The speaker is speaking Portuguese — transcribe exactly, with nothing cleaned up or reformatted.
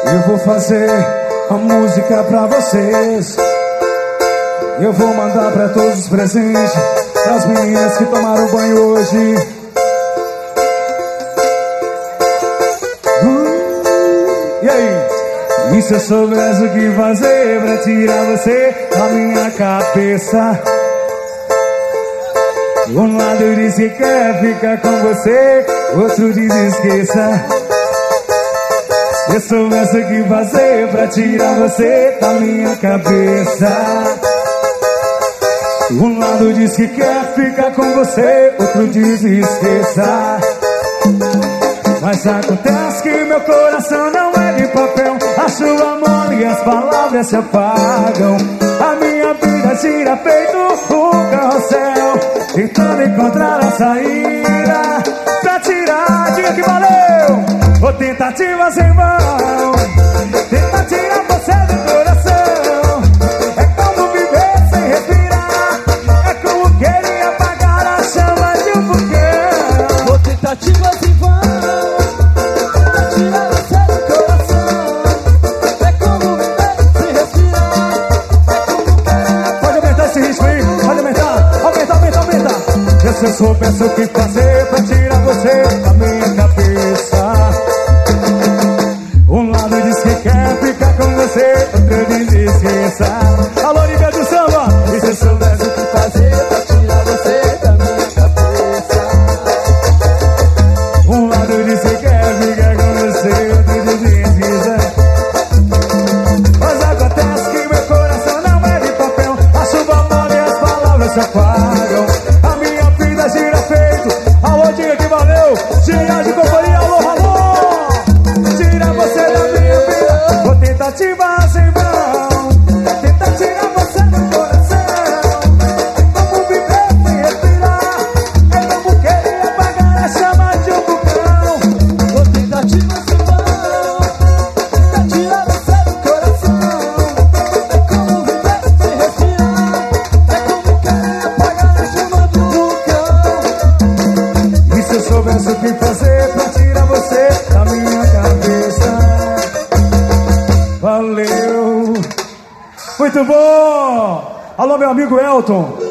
Eu vou fazer uma música pra vocês. Eu vou mandar pra todos os presentes, pras meninas que tomaram banho hoje. uh, E aí? E se eu soubesse o que fazer pra tirar você da minha cabeça? Um lado diz que quer ficar com você, outro diz esqueça. Se eu soubesse o que fazer pra tirar você da minha cabeça. Um lado diz que quer ficar com você, outro diz esqueça. Mas acontece que meu coração não é de papel. A sua mão e as palavras se apagam. A minha vida gira feito um carrossel, tentando encontrar a saída pra tirar. Diga que valeu! Ou tentativas em vão. Tentar tirar você do coração é como viver sem respirar. É como querer apagar a chama de um vulcão. Ou tentativas em vão. Tentar tirar você do coração é como viver sem respirar. É como querer. Pode aumentar esse ritmo aí, pode aumentar. Aumenta, aumenta, aumenta. Se eu soubesse o que fazer pra tirar você da minha cabeça. Um lado diz que quer ficar com você, outro diz esqueça. Alô, nível do samba! E se eu soubesse o que fazer pra tirar você da minha cabeça? Um lado diz que quer ficar com você, outro diz esqueça. Mas acontece que meu coração não é de papel. A chuva molha e as palavras se apagam. A minha vida gira feito. Alô, diga que valeu! Gira de companhia, alô, alô! Tira você da minha vida, ou tentativas em vão. Tenta tirar você do coração. É como viver sem respirar. É como querer apagar a chama de um vulcão. Ou tentativas em vão. Tentar tirar você do coração é como viver sem respirar. É como querer apagar a chama do vulcão. E se eu soubesse o que fazer pra tirar você da minha cabeça? Valeu! Muito bom! Alô, meu amigo Elton.